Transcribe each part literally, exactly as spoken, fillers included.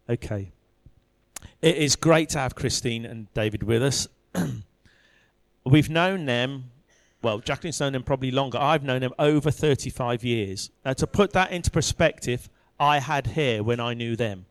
Okay. It is great to have Christine and David with us. We've known them, well, Jacqueline's known them probably longer. I've known them over thirty-five years. Now, to put that into perspective, I had hair when I knew them.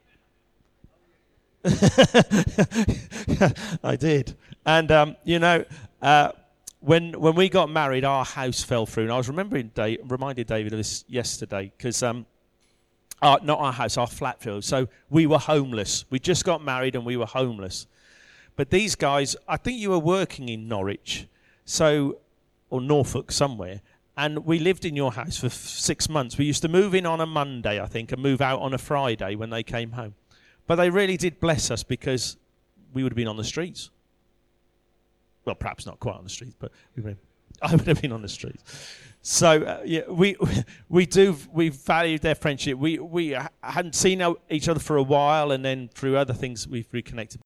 I did. And, um, you know, uh, when when we got married, our house fell through. And I was remembering, Dave, reminded David of this yesterday, because um, our, not our house, our flat fell. So we were homeless. We just got married and we were homeless. But these guys, I think you were working in Norwich, so or Norfolk somewhere, and we lived in your house for f- six months. We used to move in on a Monday, I think, and move out on a Friday when they came home. But they really did bless us, because we would have been on the streets. Well, perhaps not quite on the streets, but we would have, I would have been on the streets. So uh, yeah, we we do we valued their friendship. We we hadn't seen each other for a while, and then through other things we've reconnected.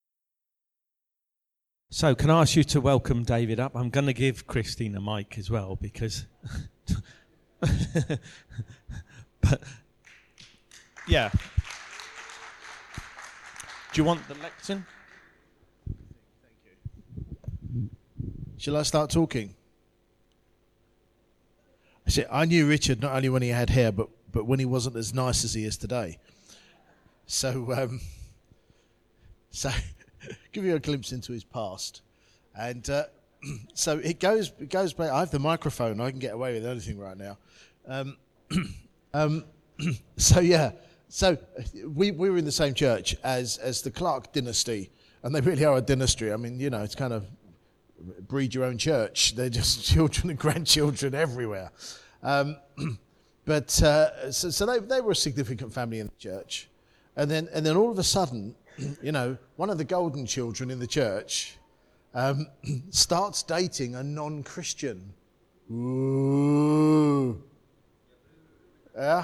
So can I ask you to welcome David up? I'm going to give Christine a mic as well, because... but, yeah. Do you want the lectern? Thank you. Shall I start talking? I said, I knew Richard not only when he had hair, but, but when he wasn't as nice as he is today. So, um, so... give you a glimpse into his past, and uh, so it goes it goes back. I have the microphone. I can get away with anything right now. Um, um, so yeah, so we we were in the same church as as the Clark dynasty, and they really are a dynasty. I mean, you know, it's kind of breed your own church. They're just children and grandchildren everywhere. Um, but uh, so, so they they were a significant family in the church, and then and then all of a sudden, you know, one of the golden children in the church um, starts dating a non-Christian. Ooh. Yeah.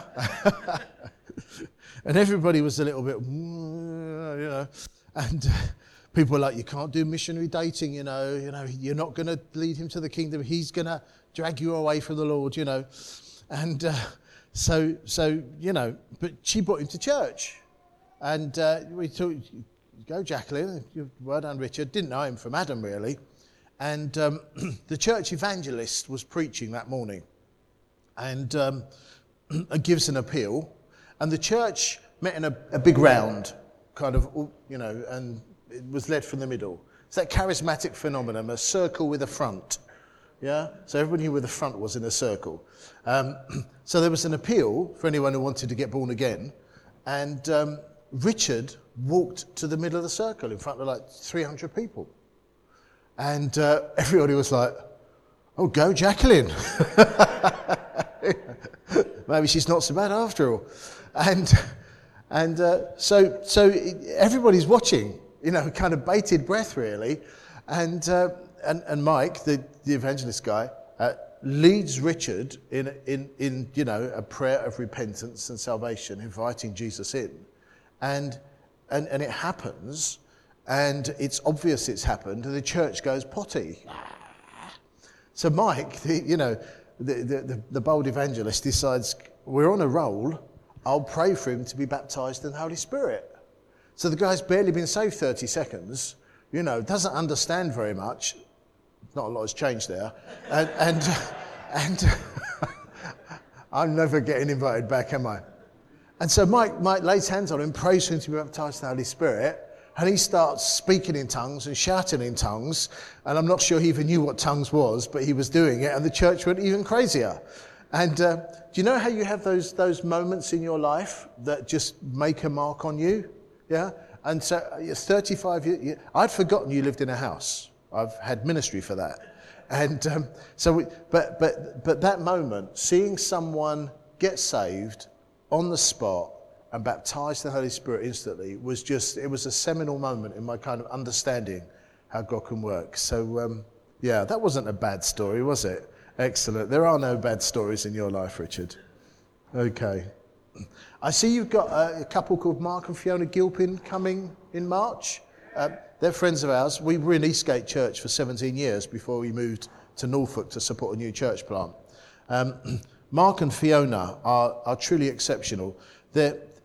And everybody was a little bit, you know, and uh, people were like, you can't do missionary dating, you know, you know, you're not going to lead him to the kingdom. He's going to drag you away from the Lord, you know. And uh, so, so, you know, but she brought him to church. And uh, we thought, go Jacqueline, well done Richard, didn't know him from Adam really. And um, the church evangelist was preaching that morning, and um, gives an appeal. And the church met in a, a big round, kind of, you know, and it was led from the middle. It's that charismatic phenomenon, a circle with a front. Yeah? So everybody knew where the front was in a circle. Um, so there was an appeal for anyone who wanted to get born again. And um, Richard walked to the middle of the circle in front of like three hundred people. And uh, everybody was like, oh, go Jacqueline. Maybe she's not so bad after all. And and uh, so so everybody's watching, you know, kind of bated breath really. And uh, and, and Mike, the, the evangelist guy, uh, leads Richard in, in, in, you know, a prayer of repentance and salvation, inviting Jesus in. And, and and it happens, and it's obvious it's happened, and the church goes potty. So Mike, the, you know, the, the, the bold evangelist decides, we're on a roll, I'll pray for him to be baptized in the Holy Spirit. So the guy's barely been saved thirty seconds, you know, doesn't understand very much. Not a lot has changed there. And, and, and I'm never getting invited back, am I? And so Mike, Mike lays hands on him, prays for him to be baptized in the Holy Spirit, and he starts speaking in tongues and shouting in tongues, and I'm not sure he even knew what tongues was, but he was doing it, and the church went even crazier. And uh, do you know how you have those those moments in your life that just make a mark on you? Yeah? And so it's thirty-five years, I'd forgotten you lived in a house. I've had ministry for that. And um, so, we, but but but that moment, seeing someone get saved on the spot and baptized in the Holy Spirit instantly, was just, it was a seminal moment in my kind of understanding how God can work. So, um, yeah, that wasn't a bad story, was it? Excellent. There are no bad stories in your life, Richard. Okay. I see you've got a, a couple called Mark and Fiona Gilpin coming in March. Uh, they're friends of ours. We were in Eastgate Church for seventeen years before we moved to Norfolk to support a new church plant. Um, Mark and Fiona are, are truly exceptional. They're,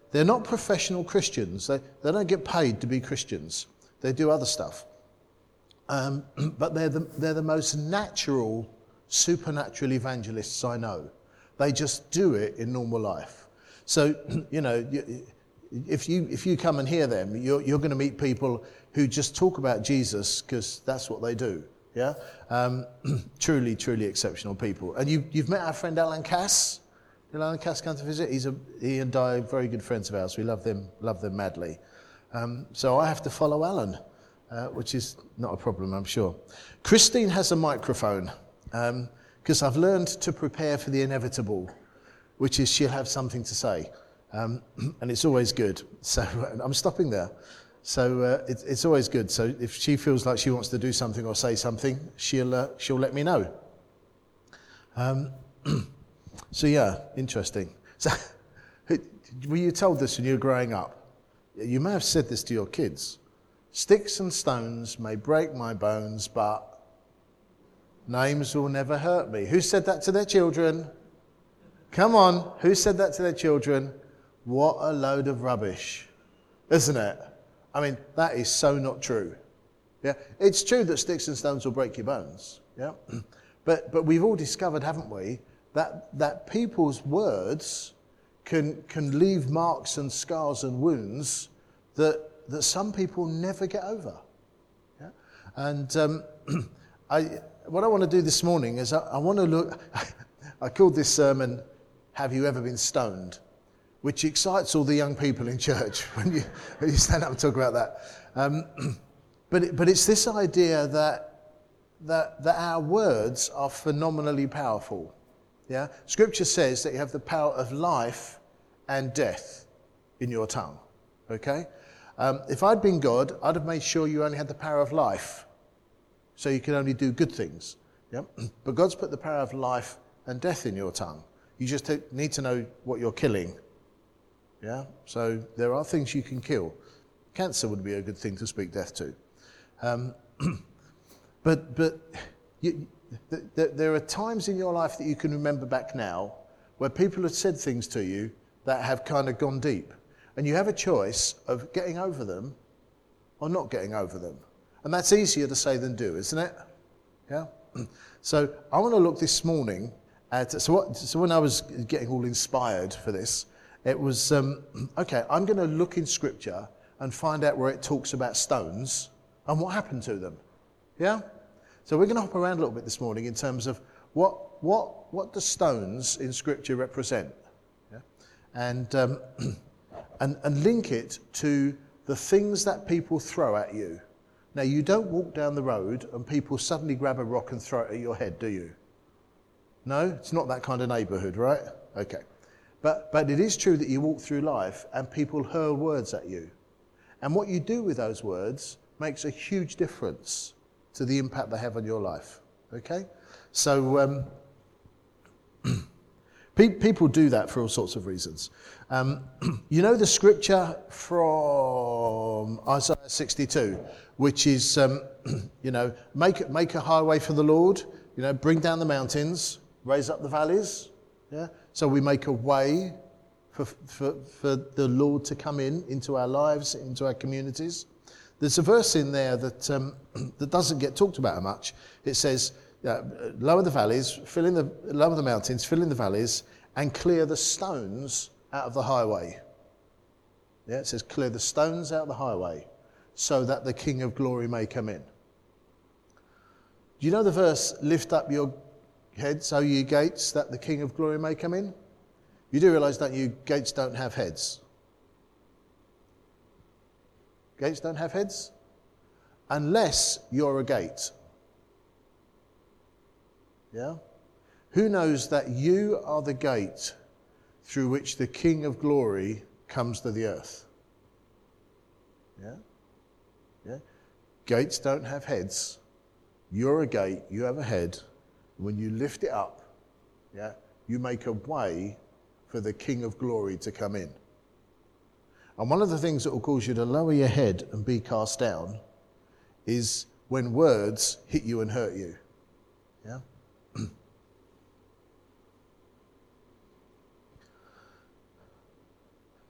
they're not professional Christians. They, they don't get paid to be Christians. They do other stuff. Um, but they're the, they're the most natural, supernatural evangelists I know. They just do it in normal life. So, you know, if you if you come and hear them, you're, you're going to meet people who just talk about Jesus because that's what they do. Yeah, um, truly, truly exceptional people. And you, you've met our friend Alan Cass. Did Alan Cass come to visit? He's a, he and I are very good friends of ours. We love them, love them madly. Um, so I have to follow Alan, uh, which is not a problem, I'm sure. Christine has a microphone because um, I've learned to prepare for the inevitable, which is she'll have something to say, um, and it's always good. So I'm stopping there. So uh, it, it's always good. So if she feels like she wants to do something or say something, she'll uh, she'll let me know. Um, so yeah, interesting. So were you told this when you were growing up? You may have said this to your kids. Sticks and stones may break my bones, but names will never hurt me. Who said that to their children? Come on, who said that to their children? What a load of rubbish, isn't it? I mean, that is so not true. Yeah, it's true that sticks and stones will break your bones. Yeah, but but we've all discovered, haven't we, that that people's words can can leave marks and scars and wounds that that some people never get over. Yeah, and um, I what I want to do this morning is I, I want to look. I called this sermon, "Have you ever been stoned?" which excites all the young people in church when you, when you stand up and talk about that. Um, but it, but it's this idea that, that that our words are phenomenally powerful. Yeah, Scripture says that you have the power of life and death in your tongue. Okay, um, if I'd been God, I'd have made sure you only had the power of life, so you can only do good things. Yeah, but God's put the power of life and death in your tongue. You just need to know what you're killing. Yeah, so there are things you can kill. Cancer would be a good thing to speak death to. Um, but but you, th- th- there are times in your life that you can remember back now where people have said things to you that have kind of gone deep. And you have a choice of getting over them or not getting over them. And that's easier to say than do, isn't it? Yeah. So I want to look this morning at, so, what, so when I was getting all inspired for this, it was, um, okay, I'm going to look in Scripture and find out where it talks about stones and what happened to them. Yeah? So we're going to hop around a little bit this morning in terms of what what what do stones in Scripture represent? Yeah? And, um, and and link it to the things that people throw at you. Now, you don't walk down the road and people suddenly grab a rock and throw it at your head, do you? No? It's not that kind of neighbourhood, right? Okay. But but it is true that you walk through life and people hurl words at you. And what you do with those words makes a huge difference to the impact they have on your life. Okay? So um, pe- people do that for all sorts of reasons. Um, you know the scripture from Isaiah sixty-two, which is, um, you know, make, make a highway for the Lord, you know, bring down the mountains, raise up the valleys. Yeah? So we make a way for, for, for the Lord to come in, into our lives, into our communities. There's a verse in there that um, that doesn't get talked about much. It says, uh, lower the valleys, fill in the, lower the mountains, fill in the valleys, and clear the stones out of the highway. Yeah, it says, clear the stones out of the highway, so that the King of Glory may come in. Do you know the verse, lift up your heads, O ye gates, that the King of Glory may come in? You do realise, don't you, gates don't have heads? Gates don't have heads? Unless you're a gate. Yeah? Who knows that you are the gate through which the King of Glory comes to the earth? Yeah? Yeah? Gates don't have heads. You're a gate, you have a head. When you lift it up, yeah, you make a way for the King of Glory to come in. And one of the things that will cause you to lower your head and be cast down is when words hit you and hurt you. Yeah?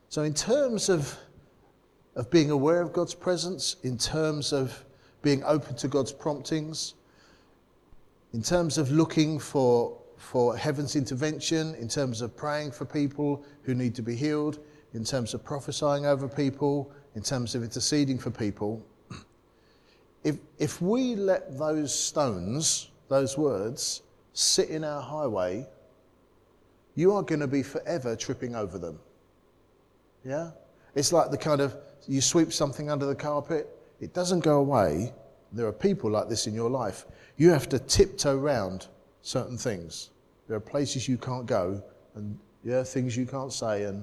So in terms of, of being aware of God's presence, in terms of being open to God's promptings, in terms of looking for, for heaven's intervention, in terms of praying for people who need to be healed, in terms of prophesying over people, in terms of interceding for people, if, if we let those stones, those words, sit in our highway, you are going to be forever tripping over them. Yeah? It's like the kind of, you sweep something under the carpet, it doesn't go away. There are people like this in your life. You have to tiptoe around certain things. There are places you can't go, and yeah, things you can't say. And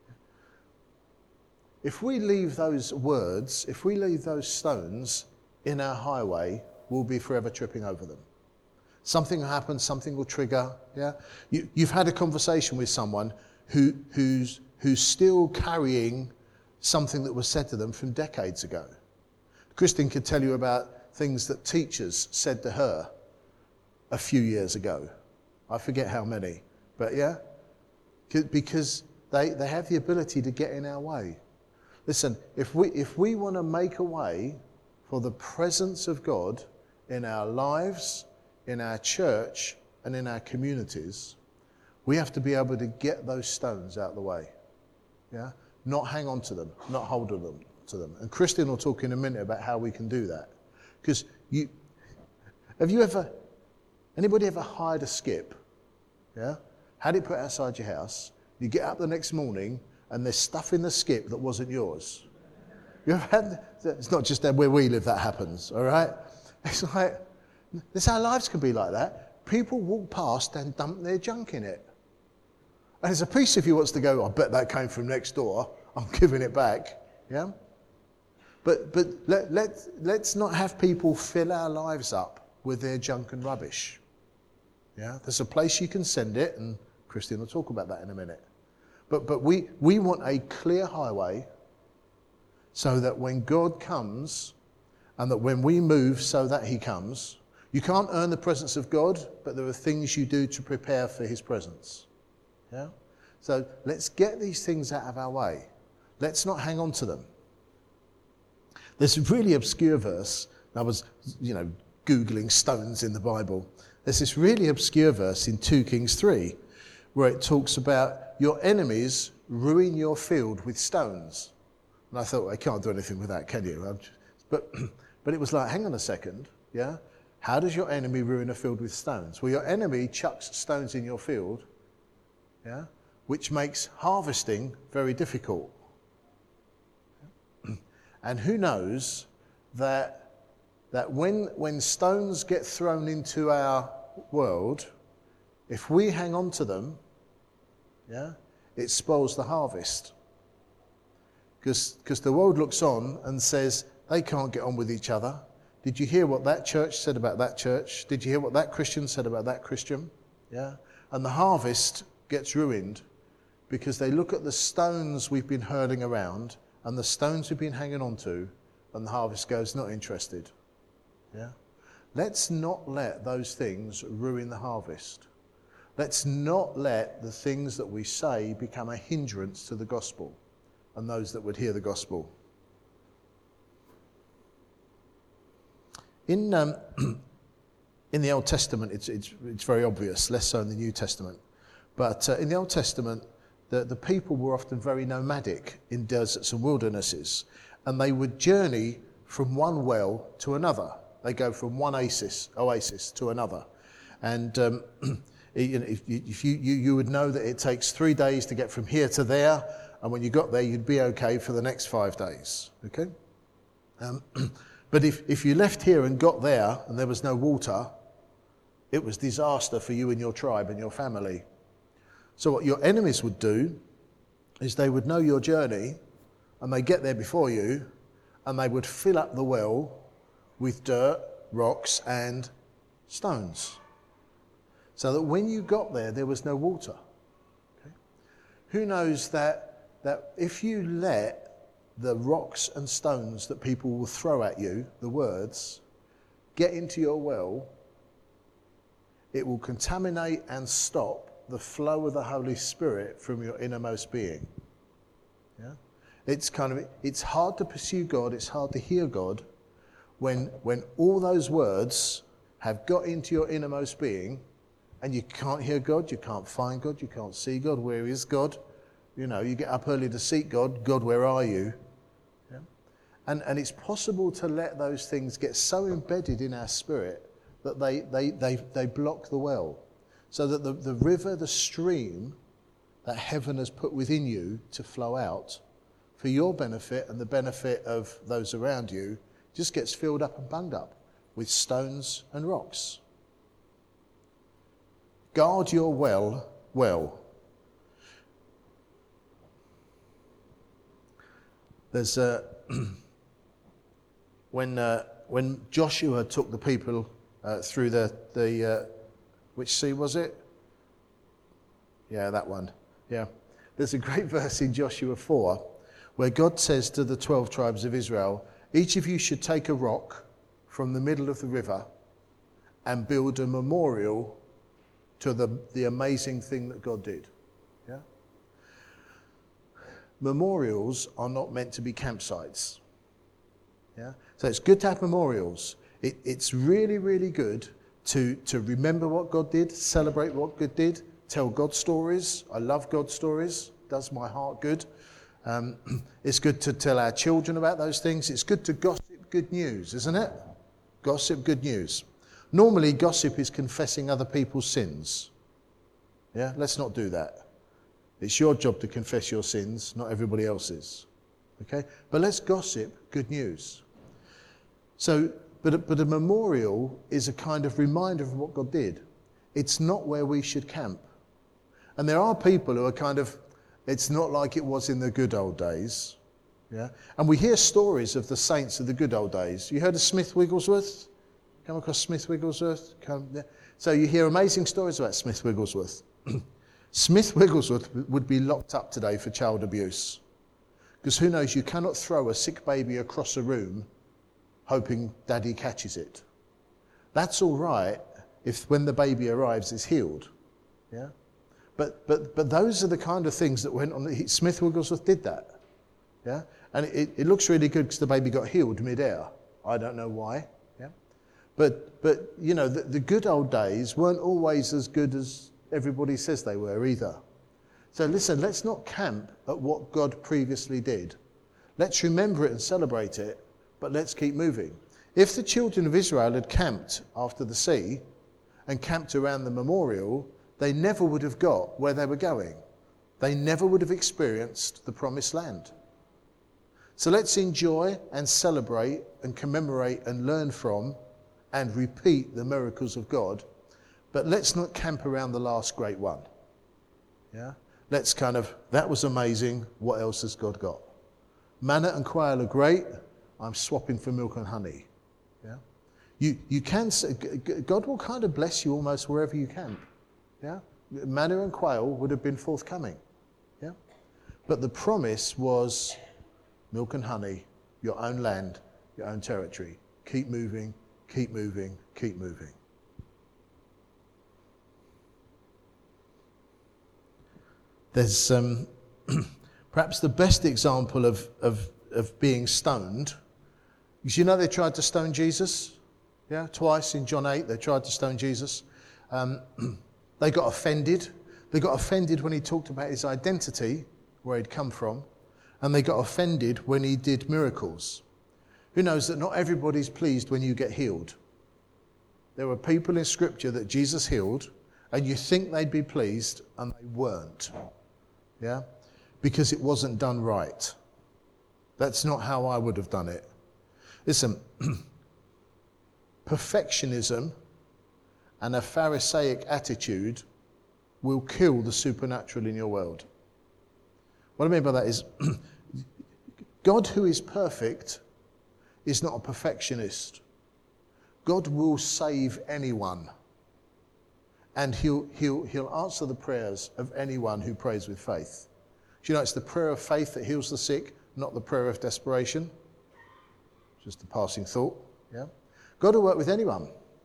if we leave those words, if we leave those stones in our highway, we'll be forever tripping over them. Something will happen, something will trigger. Yeah, you, you've had a conversation with someone who who's who's still carrying something that was said to them from decades ago. Christine could tell you about things that teachers said to her a few years ago. I forget how many, but yeah, because they, they have the ability to get in our way. Listen, if we if we want to make a way for the presence of God in our lives, in our church, and in our communities, we have to be able to get those stones out of the way. Yeah? Not hang on to them, not hold on them to them. And Christian will talk in a minute about how we can do that. Because you, have you ever, anybody ever hired a skip? Yeah? Had it put outside your house, you get up the next morning and there's stuff in the skip that wasn't yours. You ever had, it's not just where we live that happens, all right? It's like, this how lives can be like that. People walk past and dump their junk in it. And there's a piece of you wants to go, I bet that came from next door. I'm giving it back. Yeah? But but let, let, let's not have people fill our lives up with their junk and rubbish. Yeah? There's a place you can send it, and Christine will talk about that in a minute. But but we, we want a clear highway so that when God comes, and that when we move so that he comes, you can't earn the presence of God, but there are things you do to prepare for his presence. Yeah? So let's get these things out of our way. Let's not hang on to them. There's a really obscure verse. I was, you know, Googling stones in the Bible. There's this really obscure verse in Second Kings three where it talks about your enemies ruin your field with stones. And I thought, well, I can't do anything with that, can you? But, but it was like, hang on a second, yeah? How does your enemy ruin a field with stones? Well, your enemy chucks stones in your field, yeah, which makes harvesting very difficult. And who knows that that when when stones get thrown into our world, if we hang on to them, yeah, it spoils the harvest. Because because the world looks on and says they can't get on with each other. Did you hear what that church said about that church? Did you hear what that Christian said about that Christian? Yeah, and the harvest gets ruined because they look at the stones we've been hurling around and the stones we've been hanging on to, and the harvest goes, not interested. Yeah? Let's not let those things ruin the harvest. Let's not let the things that we say become a hindrance to the gospel and those that would hear the gospel. In um, in the Old Testament, it's, it's it's very obvious, less so in the New Testament. But uh, in the Old Testament, the, the people were often very nomadic in deserts and wildernesses, and they would journey from one well to another. They go from one oasis, oasis to another. And um, if, if you, you, you would know that it takes three days to get from here to there, and when you got there, you'd be okay for the next five days. Okay? Um, but if, if you left here and got there and there was no water, it was disaster for you and your tribe and your family. So what your enemies would do is they would know your journey and they get there before you and they would fill up the well with dirt, rocks and stones. So that when you got there, there was no water. Okay? Who knows that, that if you let the rocks and stones that people will throw at you, the words, get into your well, it will contaminate and stop the flow of the Holy Spirit from your innermost being. Yeah? It's kind of, it's hard to pursue God, it's hard to hear God when, when all those words have got into your innermost being and you can't hear God, you can't find God, you can't see God. Where is God? You know, you get up early to seek God. God, where are you? Yeah? And, and it's possible to let those things get so embedded in our spirit that they, they, they, they block the well. So that the, the river, the stream that heaven has put within you to flow out for your benefit and the benefit of those around you just gets filled up and bunged up with stones and rocks. Guard your well well. There's a when uh, when Joshua took the people uh, through the the uh, which sea was it? Yeah, that one. Yeah, there's a great verse in Joshua four where God says to the twelve tribes of Israel, "Each of you should take a rock from the middle of the river and build a memorial to the the amazing thing that God did." Yeah. Memorials are not meant to be campsites. Yeah? So it's good to have memorials. It, it's really, really good to, to remember what God did, celebrate what God did, tell God stories. I love God stories. Does my heart good. Um, it's good to tell our children about those things. It's good to gossip good news, isn't it? Gossip good news. Normally, gossip is confessing other people's sins. Yeah, let's not do that. It's your job to confess your sins, not everybody else's. Okay? But let's gossip good news. So, but, but a memorial is a kind of reminder of what God did. It's not where we should camp. And there are people who are kind of, it's not like it was in the good old days. Yeah? And we hear stories of the saints of the good old days. You heard of Smith Wigglesworth? Come across Smith Wigglesworth? Come, yeah. So you hear amazing stories about Smith Wigglesworth. Smith Wigglesworth would be locked up today for child abuse. Because who knows, you cannot throw a sick baby across a room hoping daddy catches it. That's all right if when the baby arrives it's healed. Yeah? But but but those are the kind of things that went on. Smith Wigglesworth did that. Yeah? And it, it looks really good because the baby got healed mid-air. I don't know why. Yeah? But, but you know, the, the good old days weren't always as good as everybody says they were either. So listen, let's not camp at what God previously did. Let's remember it and celebrate it, but let's keep moving. If the children of Israel had camped after the sea and camped around the memorial, they never would have got where they were going. They never would have experienced the promised land. So let's enjoy and celebrate and commemorate and learn from and repeat the miracles of God. But let's not camp around the last great one. Yeah? Let's kind of, that was amazing. What else has God got? Manna and quail are great. I'm swapping for milk and honey. Yeah? You you can, God will kind of bless you almost wherever you camp. Yeah? Manna and quail would have been forthcoming. Yeah? But the promise was milk and honey, your own land, your own territory. Keep moving, keep moving, keep moving. There's um, perhaps the best example of, of, of being stoned. Because you know they tried to stone Jesus? Yeah, twice in John eight they tried to stone Jesus. Um, they got offended. They got offended when he talked about his identity, where he'd come from. And they got offended when he did miracles. Who knows that not everybody's pleased when you get healed? There were people in Scripture that Jesus healed, and you think they'd be pleased, and they weren't. Yeah? Because it wasn't done right. That's not how I would have done it. Listen, perfectionism and a Pharisaic attitude will kill the supernatural in your world. What I mean by that is, God who is perfect is not a perfectionist. God will save anyone. And he'll, he'll, he'll answer the prayers of anyone who prays with faith. Do you know it's the prayer of faith that heals the sick, not the prayer of desperation? Just a passing thought. Yeah? God will work with anyone.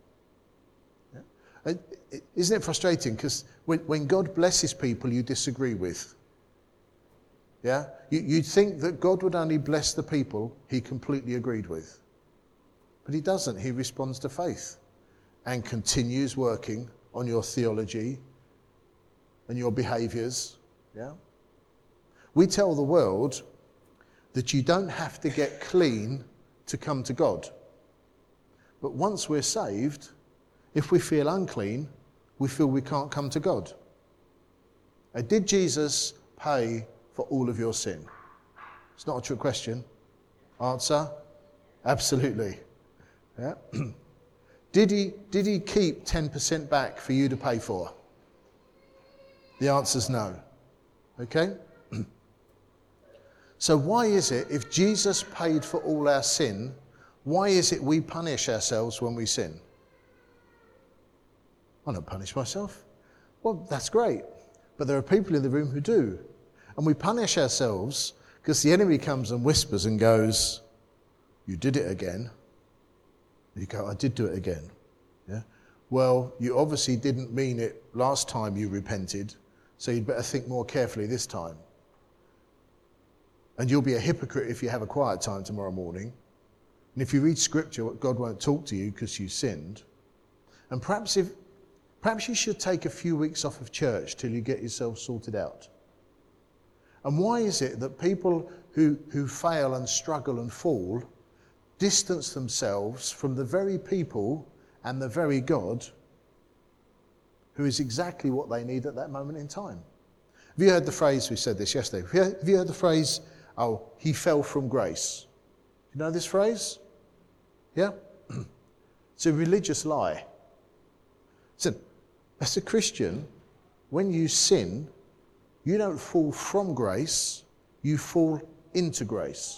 Yeah? Isn't it frustrating? Because when, when God blesses people you disagree with, Yeah? You, you'd think that God would only bless the people he completely agreed with. But he doesn't. He responds to faith and continues working on your theology and your behaviours. Yeah? We tell the world that you don't have to get clean to come to God. But once we're saved, if we feel unclean, we feel we can't come to God. Now, did Jesus pay for all of your sin? It's not a trick question. Answer? Absolutely. Yeah. Did he, did he keep ten percent back for you to pay for? The answer's no. Okay? So why is it, if Jesus paid for all our sin, why is it we punish ourselves when we sin? I don't punish myself. Well, that's great. But there are people in the room who do. And we punish ourselves because the enemy comes and whispers and goes, you did it again. You go, I did do it again. Yeah. Well, you obviously didn't mean it last time you repented, so you'd better think more carefully this time. And you'll be a hypocrite if you have a quiet time tomorrow morning. And if you read scripture, God won't talk to you because you sinned. And perhaps if perhaps you should take a few weeks off of church till you get yourself sorted out. And why is it that people who, who fail and struggle and fall distance themselves from the very people and the very God who is exactly what they need at that moment in time? Have you heard the phrase, we said this yesterday, have you heard, have you heard the phrase, oh, he fell from grace? You know this phrase? Yeah? It's a religious lie. So, as a Christian, when you sin, you don't fall from grace, you fall into grace.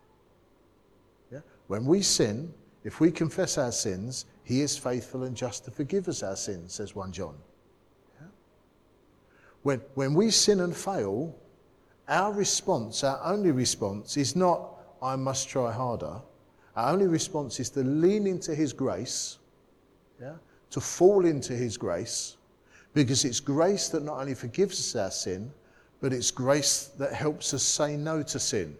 Yeah? When we sin, if we confess our sins, he is faithful and just to forgive us our sins, says First John. Yeah? When, when we sin and fail, our response, our only response is not, I must try harder. Our only response is to lean into his grace, yeah? To fall into his grace, because it's grace that not only forgives us our sin, but it's grace that helps us say no to sin.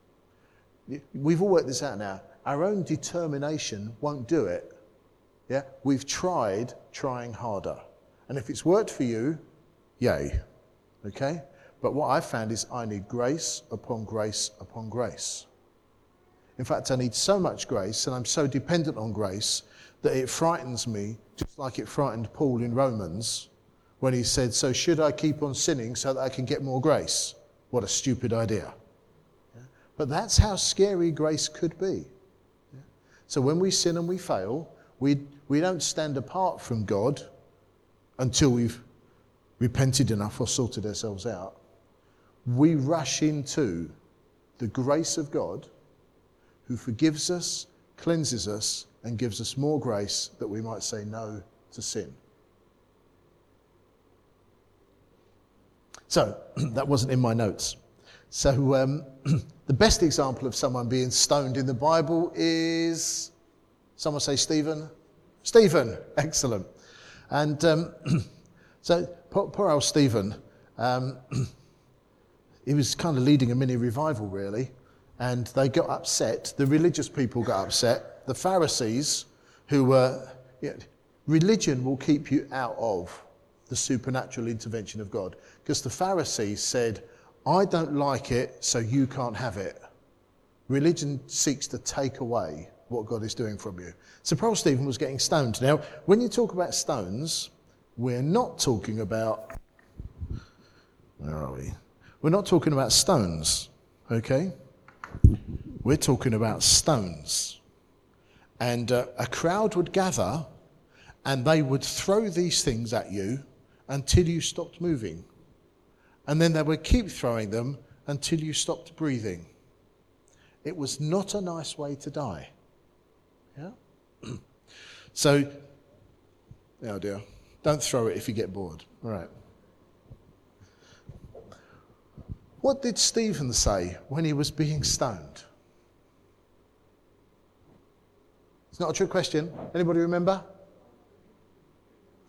We've all worked this out now. Our own determination won't do it. Yeah, we've tried trying harder. And if it's worked for you, yay. Okay? But what I've found is I need grace upon grace upon grace. In fact, I need so much grace and I'm so dependent on grace that it frightens me, just like it frightened Paul in Romans when he said, so should I keep on sinning so that I can get more grace? What a stupid idea. Yeah? But that's how scary grace could be. Yeah? So when we sin and we fail, we, we don't stand apart from God until we've repented enough or sorted ourselves out. We rush into the grace of God who forgives us, cleanses us, and gives us more grace that we might say no to sin. So, that wasn't in my notes. So, um, the best example of someone being stoned in the Bible is, someone say Stephen? Stephen, excellent. And um, so, poor, poor old Stephen, um, he was kind of leading a mini revival, really. And they got upset, the religious people got upset, the Pharisees, who were, you know, religion will keep you out of the supernatural intervention of God. Because the Pharisees said, I don't like it, so you can't have it. Religion seeks to take away what God is doing from you. So poor Stephen was getting stoned. Now, when you talk about stones, we're not talking about, where are we? We're not talking about stones, okay? We're talking about stones. And uh, a crowd would gather and they would throw these things at you until you stopped moving. And then they would keep throwing them until you stopped breathing. It was not a nice way to die. Yeah? So, oh dear, don't throw it if you get bored. All right. What did Stephen say when he was being stoned? It's not a trick question. Anybody remember?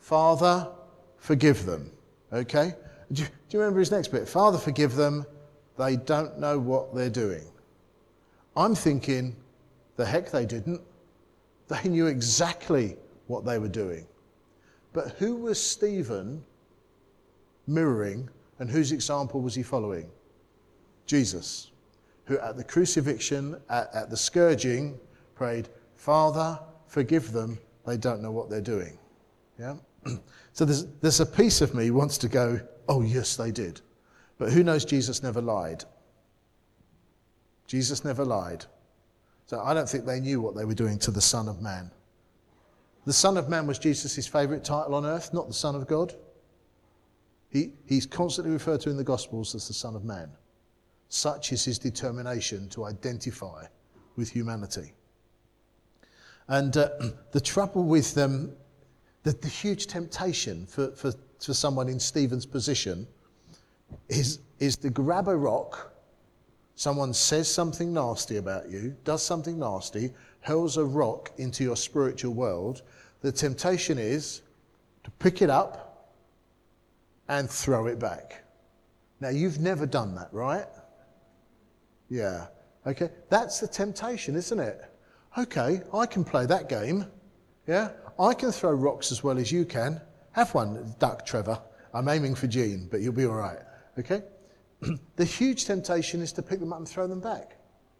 Father, forgive them. Okay? Do you, do you remember his next bit? Father, forgive them, they don't know what they're doing. I'm thinking, the heck they didn't. They knew exactly what they were doing. But who was Stephen mirroring, and whose example was he following? Jesus, who at the crucifixion, at, at the scourging, prayed, Father, forgive them, they don't know what they're doing. Yeah. So there's, there's a piece of me wants to go, oh yes, they did. But who knows Jesus never lied? Jesus never lied. So I don't think they knew what they were doing to the Son of Man. The Son of Man was Jesus' favourite title on earth, not the Son of God. He, he's constantly referred to in the Gospels as the Son of Man. Such is his determination to identify with humanity. And uh, the trouble with them, the, the huge temptation for, for, for someone in Stephen's position is, is to grab a rock. Someone says something nasty about you, does something nasty, hurls a rock into your spiritual world. The temptation is to pick it up and throw it back. Now, you've never done that, right? Yeah. Okay. That's the temptation, isn't it? Okay, I can play that game. Yeah. I can throw rocks as well as you can. Have one, duck, Trevor. I'm aiming for Gene, but you'll be all right. Okay? The huge temptation is to pick them up and throw them back.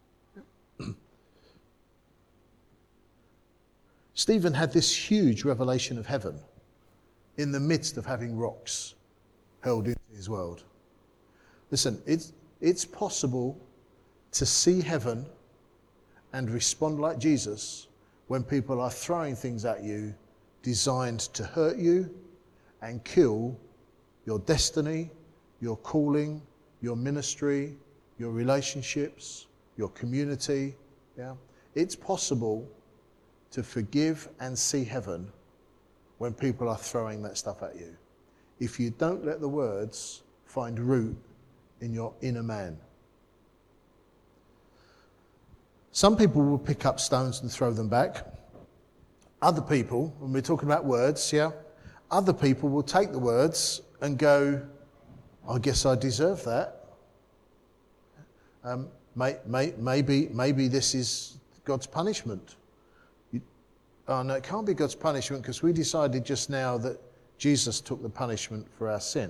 Stephen had this huge revelation of heaven in the midst of having rocks hurled into his world. Listen, it's, it's possible to see heaven and respond like Jesus when people are throwing things at you designed to hurt you and kill your destiny, your calling, your ministry, your relationships, your community. Yeah, it's possible to forgive and see heaven when people are throwing that stuff at you, if you don't let the words find root in your inner man. Some people will pick up stones and throw them back. Other people, when we're talking about words, yeah, other people will take the words and go, I guess I deserve that. Um, may, may, maybe, maybe this is God's punishment. You, oh no, it can't be God's punishment because we decided just now that Jesus took the punishment for our sin.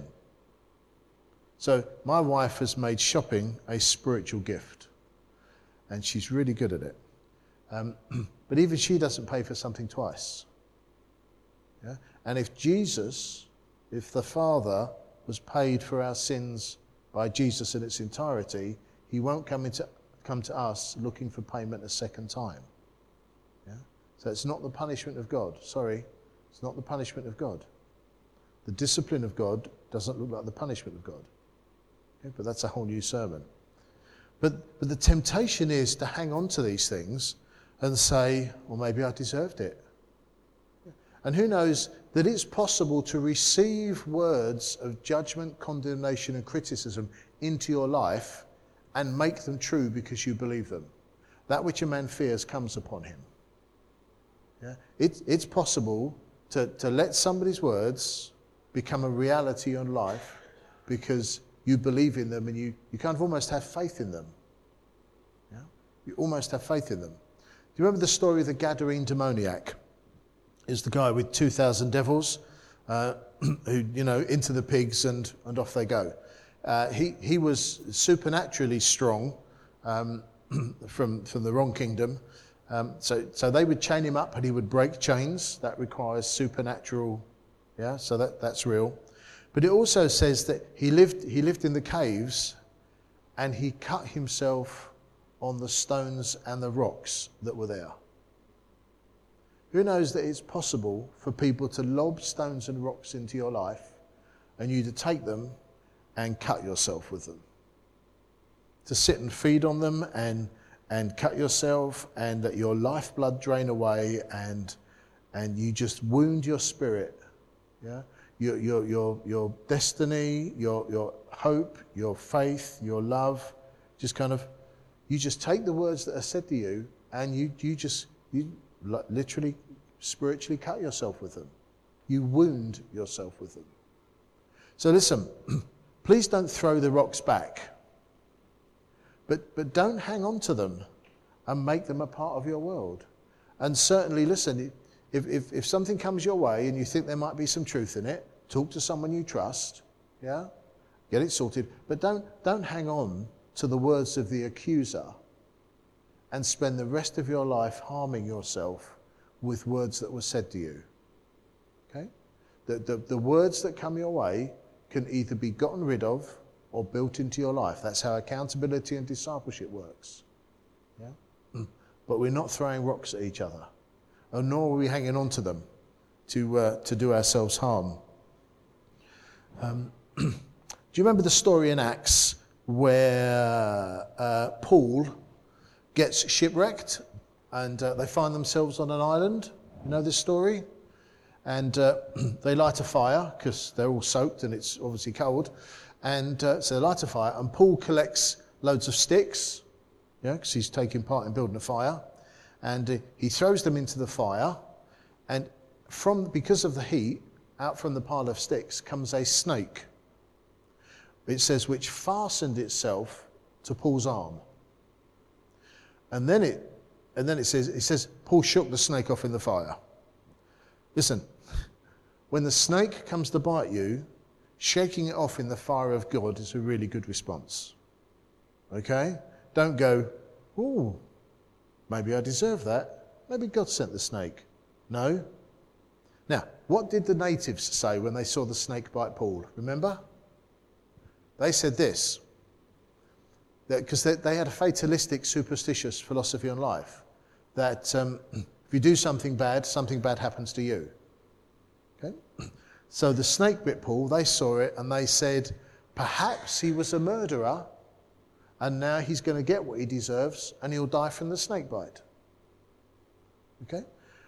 So my wife has made shopping a spiritual gift, and she's really good at it. Um, but even she doesn't pay for something twice. Yeah? And if Jesus, if the Father was paid for our sins by Jesus in its entirety, he won't come into come to us looking for payment a second time. Yeah? So it's not the punishment of God. Sorry, it's not the punishment of God. The discipline of God doesn't look like the punishment of God. Okay? But that's a whole new sermon. But, but the temptation is to hang on to these things and say, well, maybe I deserved it. And who knows that it's possible to receive words of judgment, condemnation, and criticism into your life and make them true because you believe them. That which a man fears comes upon him. Yeah? It, it's possible to, to let somebody's words become a reality in life because you believe in them and you, you kind of almost have faith in them. Yeah? You almost have faith in them. Do you remember the story of the Gadarene demoniac? Is the guy with two thousand devils uh, who, you know, into the pigs and, and off they go. Uh, he, he was supernaturally strong um, from, from the wrong kingdom. Um, so, so they would chain him up and he would break chains. That requires supernatural, yeah, so that, that's real. But it also says that he lived, he lived in the caves and he cut himself on the stones and the rocks that were there. Who knows that it's possible for people to lob stones and rocks into your life and you to take them and cut yourself with them? To sit and feed on them and and cut yourself and let your lifeblood drain away and and you just wound your spirit, yeah? Your your your your destiny, your your hope, your faith, your love, just kind of, you just take the words that are said to you and you you just you literally spiritually cut yourself with them. You wound yourself with them. So listen, please don't throw the rocks back. but, but don't hang on to them and make them a part of your world. And certainly, listen, if, if, if something comes your way and you think there might be some truth in it, talk to someone you trust, yeah? Get it sorted. But don't, don't hang on to the words of the accuser and spend the rest of your life harming yourself with words that were said to you. Okay? The, the, the words that come your way can either be gotten rid of or built into your life. That's how accountability and discipleship works. Yeah? But we're not throwing rocks at each other, and nor are we hanging on to them to, uh, to do ourselves harm. Um, do you remember the story in Acts where uh, Paul gets shipwrecked and uh, they find themselves on an island? You know this story? And uh, they light a fire because they're all soaked and it's obviously cold. And uh, so they light a fire, and Paul collects loads of sticks, yeah, because he's taking part in building a fire. And uh, he throws them into the fire, and from because of the heat, out from the pile of sticks comes a snake. It says, which fastened itself to Paul's arm. And then it, and then it says, it says, Paul shook the snake off in the fire. Listen, when the snake comes to bite you, shaking it off in the fire of God is a really good response. Okay? Don't go, ooh, maybe I deserve that. Maybe God sent the snake. No. Now, what did the natives say when they saw the snake bite Paul? Remember? They said this, because they, they had a fatalistic, superstitious philosophy on life, that um, if you do something bad, something bad happens to you. Okay? So the snake bit Paul, they saw it and they said, perhaps he was a murderer and now he's going to get what he deserves and he'll die from the snake bite. Okay?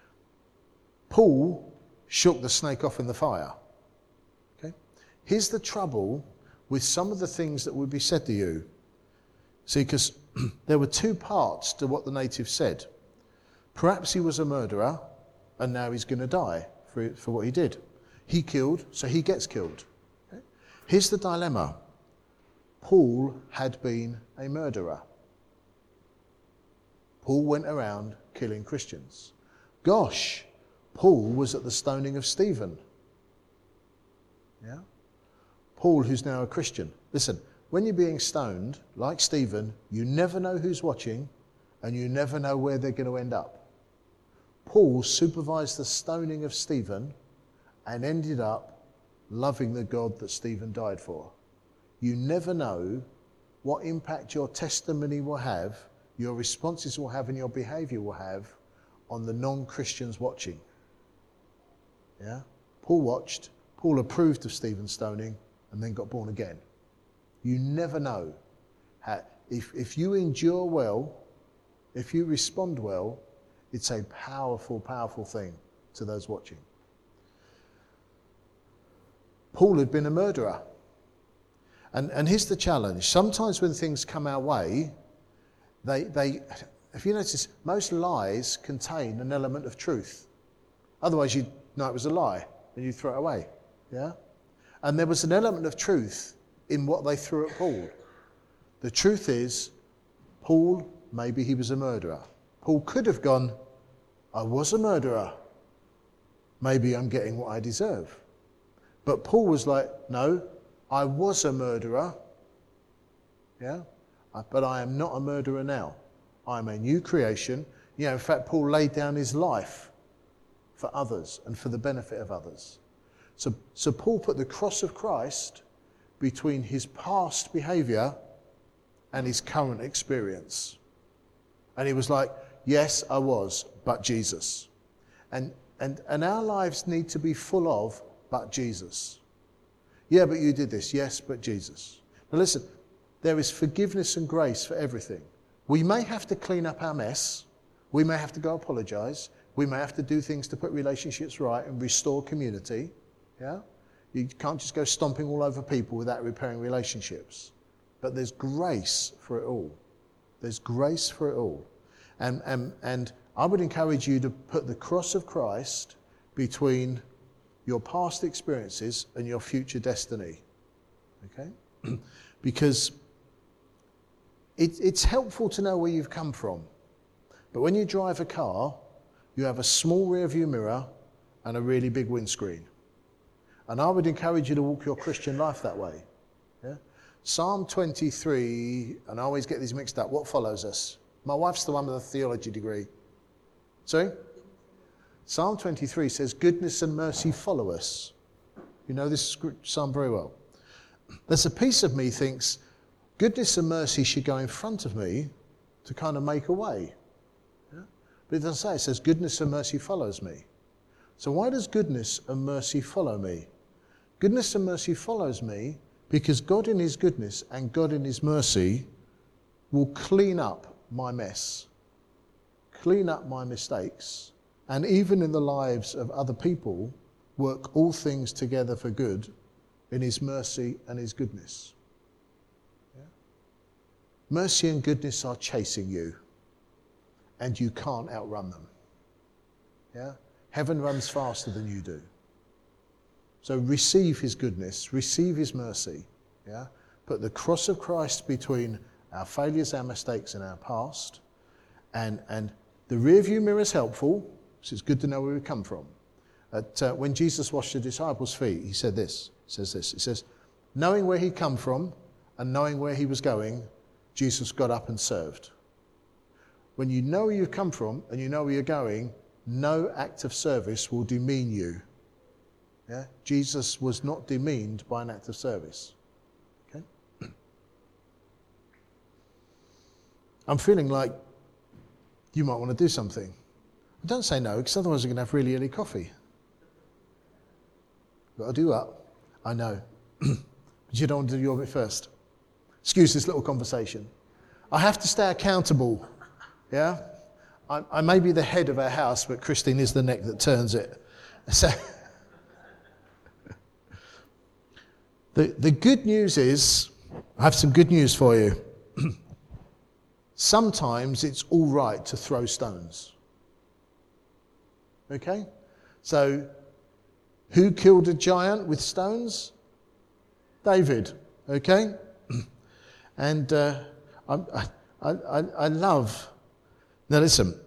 Paul shook the snake off in the fire. Okay? Here's the trouble with some of the things that would be said to you. See, because there were two parts to what the natives said. Perhaps he was a murderer and now he's going to die for, for what he did. He killed, so he gets killed. Okay? Here's the dilemma. Paul had been a murderer. Paul went around killing Christians. Gosh, Paul was at the stoning of Stephen. Yeah? Paul, who's now a Christian. Listen, when you're being stoned, like Stephen, you never know who's watching and you never know where they're going to end up. Paul supervised the stoning of Stephen and ended up loving the God that Stephen died for. You never know what impact your testimony will have, your responses will have, and your behaviour will have on the non-Christians watching. Yeah? Paul watched, Paul approved of Stephen's stoning, and then got born again. You never know. How, if, if you endure well, if you respond well, it's a powerful, powerful thing to those watching. Paul had been a murderer. And, and here's the challenge. Sometimes when things come our way, they, they, if you notice, most lies contain an element of truth. Otherwise you'd know it was a lie and you'd throw it away. Yeah? And there was an element of truth in what they threw at Paul. The truth is, Paul, maybe he was a murderer. Paul could have gone, I was a murderer. Maybe I'm getting what I deserve. But Paul was like, no, I was a murderer. Yeah? But I am not a murderer now. I'm a new creation. You know, in fact, Paul laid down his life for others and for the benefit of others. So, so Paul put the cross of Christ between his past behaviour and his current experience. And he was like, yes, I was, but Jesus. And, and, and our lives need to be full of, but Jesus. Yeah, but you did this. Yes, but Jesus. Now listen, there is forgiveness and grace for everything. We may have to clean up our mess. We may have to go apologise. We may have to do things to put relationships right and restore community. Yeah? You can't just go stomping all over people without repairing relationships. But there's grace for it all. There's grace for it all. And, and, and I would encourage you to put the cross of Christ between your past experiences and your future destiny. Okay? Because it, it's helpful to know where you've come from. But when you drive a car, you have a small rear view mirror and a really big windscreen. And I would encourage you to walk your Christian life that way. Yeah? Psalm twenty-three, and I always get these mixed up, what follows us? My wife's the one with a theology degree. Sorry? Psalm twenty-three says, goodness and mercy follow us. You know this psalm very well. There's a piece of me thinks, goodness and mercy should go in front of me to kind of make a way. Yeah? But it doesn't say, it says, goodness and mercy follows me. So why does goodness and mercy follow me? Goodness and mercy follows me because God in his goodness and God in his mercy will clean up my mess, clean up my mistakes, and even in the lives of other people, work all things together for good in his mercy and his goodness. Yeah? Mercy and goodness are chasing you, and you can't outrun them. Yeah? Heaven runs faster than you do. So receive his goodness, receive his mercy. Yeah? Put the cross of Christ between our failures, our mistakes, and our past. And, and the rear view mirror is helpful, so it's good to know where we come from. At, uh, when Jesus washed the disciples' feet, he said this, he says this, he says, knowing where he'd come from and knowing where he was going, Jesus got up and served. When you know where you've come from and you know where you're going, no act of service will demean you. Yeah? Jesus was not demeaned by an act of service. Okay? I'm feeling like you might want to do something. But don't say no, because otherwise we're going to have really early coffee. Got to do up. I know. But you don't want to do your bit first. Excuse this little conversation. I have to stay accountable. Yeah? I, I may be the head of our house, but Christine is the neck that turns it. So the, the good news is, I have some good news for you. Sometimes it's all right to throw stones. Okay? So, who killed a giant with stones? David. Okay? And uh, I, I, I, I love... Now listen.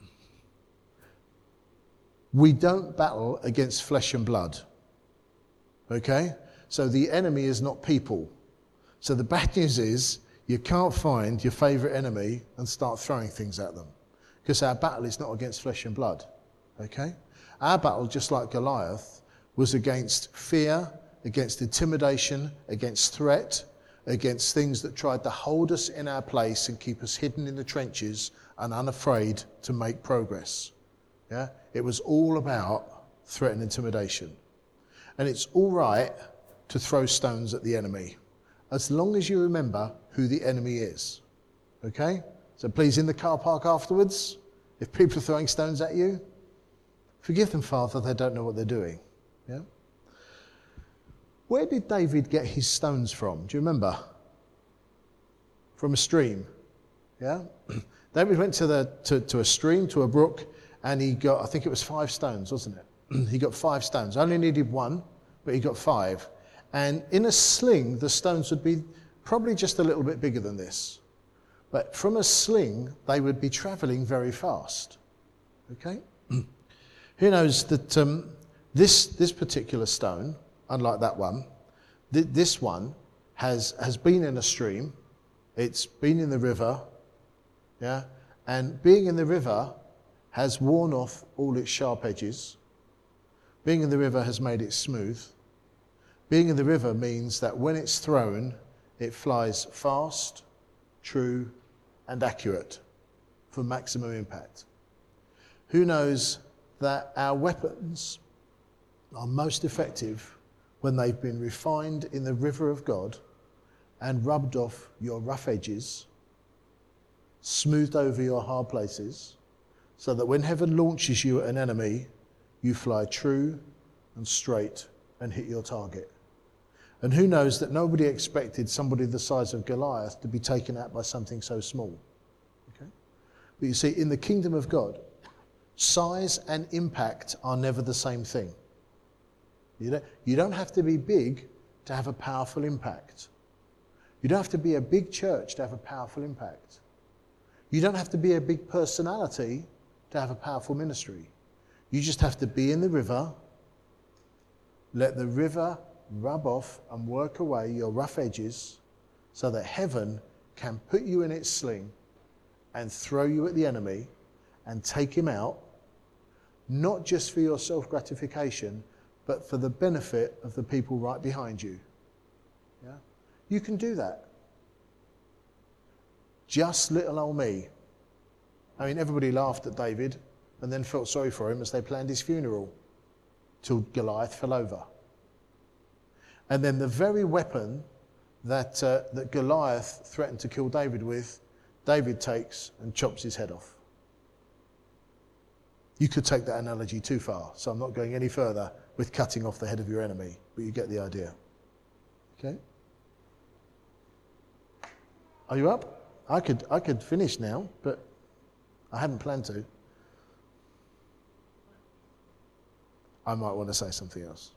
We don't battle against flesh and blood. Okay? So the enemy is not people. So the bad news is, you can't find your favourite enemy and start throwing things at them. Because our battle is not against flesh and blood. Okay? Our battle, just like Goliath, was against fear, against intimidation, against threat, against things that tried to hold us in our place and keep us hidden in the trenches and unafraid to make progress. Yeah? It was all about threat and intimidation. And it's all right to throw stones at the enemy, as long as you remember who the enemy is. Okay? So please, in the car park afterwards, if people are throwing stones at you, forgive them, Father, they don't know what they're doing. Yeah? Where did David get his stones from? Do you remember? From a stream. Yeah? David went to, the, to, to a stream, to a brook, and he got, I think it was five stones, wasn't it? He got five stones. Only needed one, but he got five. And in a sling, the stones would be probably just a little bit bigger than this. But from a sling, they would be travelling very fast. Okay? Who knows that um, this, this particular stone, unlike that one, th- this one has, has been in a stream, it's been in the river, yeah, and being in the river has worn off all its sharp edges. Being in the river has made it smooth. Being in the river means that when it's thrown, it flies fast, true, and accurate for maximum impact. Who knows that our weapons are most effective when they've been refined in the river of God and rubbed off your rough edges, smoothed over your hard places, so that when heaven launches you at an enemy, you fly true and straight and hit your target. And who knows that nobody expected somebody the size of Goliath to be taken out by something so small. Okay? But you see, in the kingdom of God, size and impact are never the same thing. You don't, you don't have to be big to have a powerful impact. You don't have to be a big church to have a powerful impact. You don't have to be a big personality to have a powerful ministry. You just have to be in the river, let the river rub off and work away your rough edges so that heaven can put you in its sling and throw you at the enemy and take him out, not just for your self-gratification, but for the benefit of the people right behind you. Yeah? You can do that. Just little old me. I mean, everybody laughed at David and then felt sorry for him as they planned his funeral till Goliath fell over. And then the very weapon that, uh, that Goliath threatened to kill David with, David takes and chops his head off. You could take that analogy too far, so I'm not going any further with cutting off the head of your enemy, but you get the idea. Okay? Are you up? I could, I could finish now, but I hadn't planned to. I might want to say something else.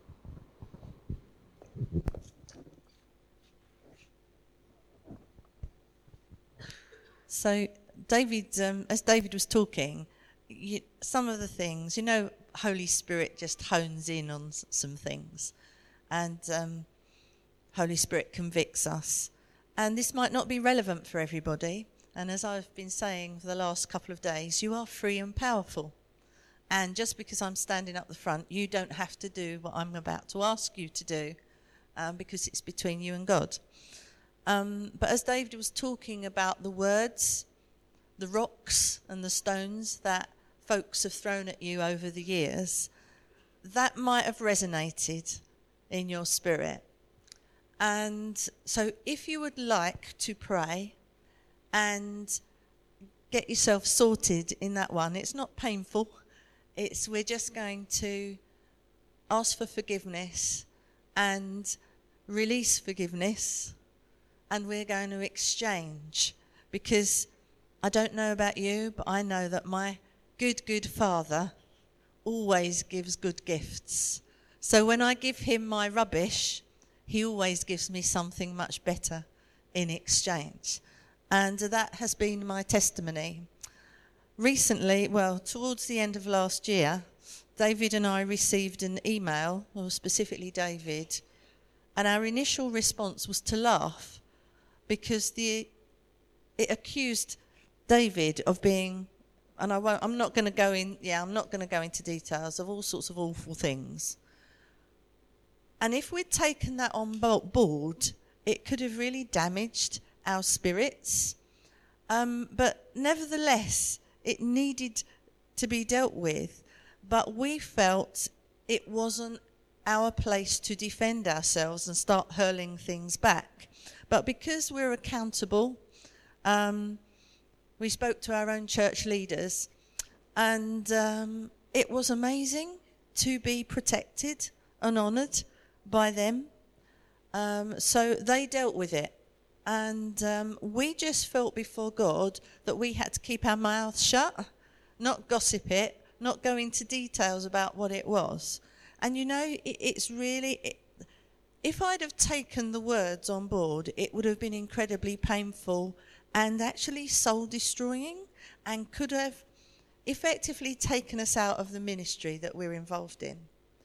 So, David, um, as David was talking, you, some of the things, you know, Holy Spirit just hones in on s- some things, and um, Holy Spirit convicts us. And this might not be relevant for everybody. And as I've been saying for the last couple of days, you are free and powerful. And just because I'm standing up the front, you don't have to do what I'm about to ask you to do, um, because it's between you and God. Um, but as David was talking about the words, the rocks and the stones that folks have thrown at you over the years, that might have resonated in your spirit. And so if you would like to pray and get yourself sorted in that one, it's not painful. It's we're just going to ask for forgiveness and release forgiveness, and we're going to exchange, because I don't know about you, but I know that my good, good Father always gives good gifts. So when I give him my rubbish, he always gives me something much better in exchange. And that has been my testimony. Recently, well, towards the end of last year, David and I received an email, or specifically David, and our initial response was to laugh, because the it accused David of being, and I won't, I'm not going to go in, yeah, I'm not going to go into details of all sorts of awful things. And if we'd taken that on board, it could have really damaged our spirits. Um, but nevertheless, it needed to be dealt with. But we felt it wasn't our place to defend ourselves and start hurling things back. But because we're accountable, um, we spoke to our own church leaders, and um, it was amazing to be protected and honoured by them. Um, so they dealt with it. And um, we just felt before God that we had to keep our mouths shut, not gossip it, not go into details about what it was. And you know, it, it's really, it, if I'd have taken the words on board, it would have been incredibly painful and actually soul-destroying, and could have effectively taken us out of the ministry that we're involved in.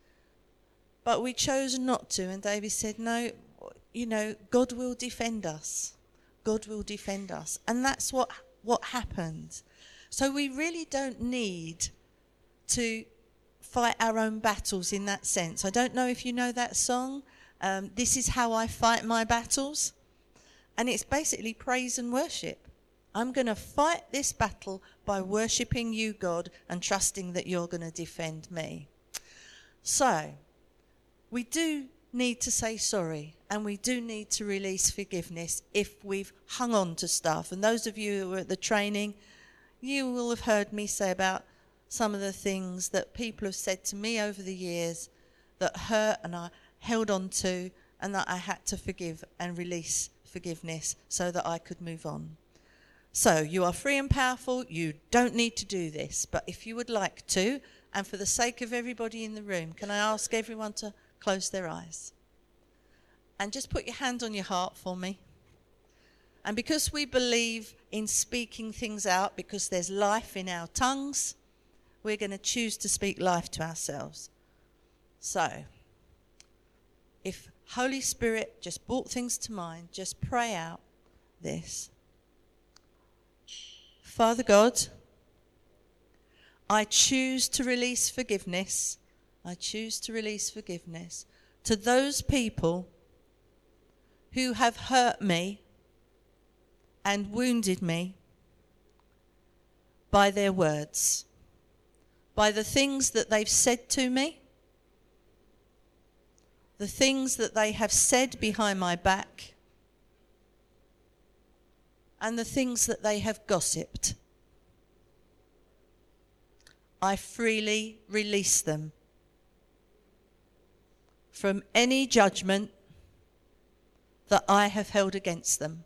But we chose not to, and David said, no, you know, God will defend us. God will defend us. And that's what, what happened. So we really don't need to fight our own battles in that sense. I don't know if you know that song, um, This Is How I Fight My Battles. And it's basically praise and worship. I'm going to fight this battle by worshipping you, God, and trusting that you're going to defend me. So, we do need to say sorry, and we do need to release forgiveness if we've hung on to stuff. And those of you who were at the training, you will have heard me say about some of the things that people have said to me over the years that hurt and I held on to, and that I had to forgive and release forgiveness so that I could move on. So you are free and powerful. You don't need to do this, but if you would like to, and for the sake of everybody in the room, can I ask everyone to close their eyes and just put your hand on your heart for me? And because we believe in speaking things out, because there's life in our tongues, we're going to choose to speak life to ourselves. So, if Holy Spirit just brought things to mind, just pray out this. Father God, I choose to release forgiveness. I choose to release forgiveness to those people who have hurt me and wounded me by their words, by the things that they've said to me, the things that they have said behind my back, and the things that they have gossiped. I freely release them from any judgment that I have held against them.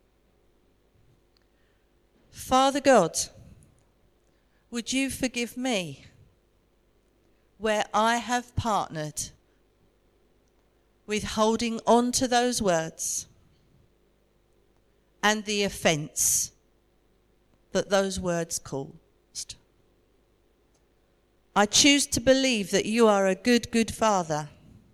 Father God, would you forgive me where I have partnered with holding on to those words and the offence that those words caused. I choose to believe that you are a good, good Father,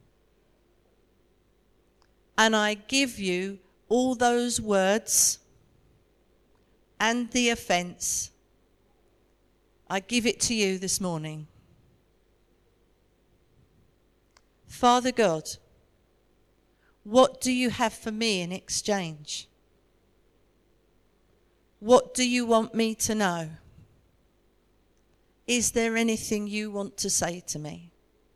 and I give you all those words and the offence. I give it to you this morning. Father God, what do you have for me in exchange? What do you want me to know? Is there anything you want to say to me?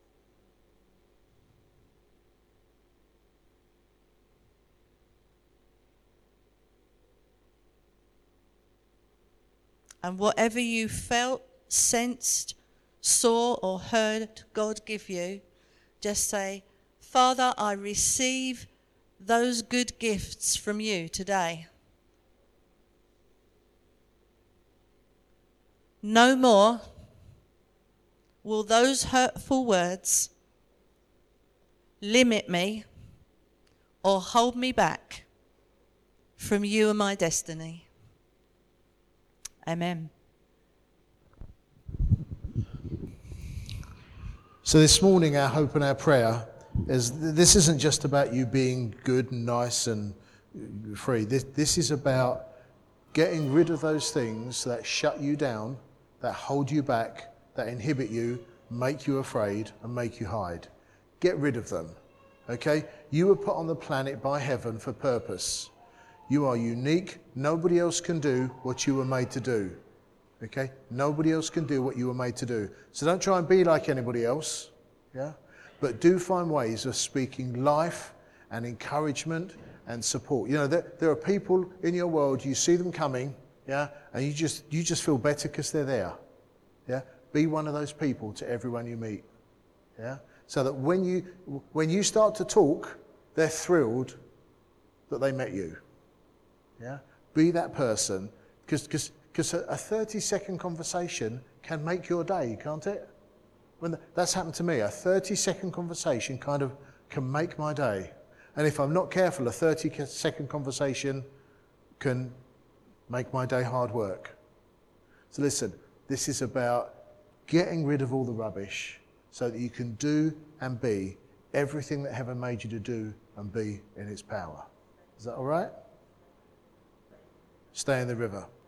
And whatever you felt, sensed, saw or heard God give you, just say, Father, I receive those good gifts from you today. No more will those hurtful words limit me or hold me back from you and my destiny. Amen. So this morning, our hope and our prayer is this isn't just about you being good and nice and free. This, this is about getting rid of those things that shut you down, that hold you back, that inhibit you, make you afraid and make you hide. Get rid of them, okay? You were put on the planet by heaven for purpose. You are unique. Nobody else can do what you were made to do, okay? Nobody else can do what you were made to do. So don't try and be like anybody else, yeah? But do find ways of speaking life and encouragement and support. You know, there, there are people in your world, you see them coming, yeah, and you just you just feel better because they're there, yeah. Be one of those people to everyone you meet, yeah. So that when you when you start to talk, they're thrilled that they met you, yeah. Be that person, because because because a thirty second conversation can make your day, can't it? When the, that's happened to me, a thirty second conversation kind of can make my day. And if I'm not careful, a thirty second conversation can make my day hard work. So listen, this is about getting rid of all the rubbish so that you can do and be everything that heaven made you to do and be in its power. Is that all right? Stay in the river.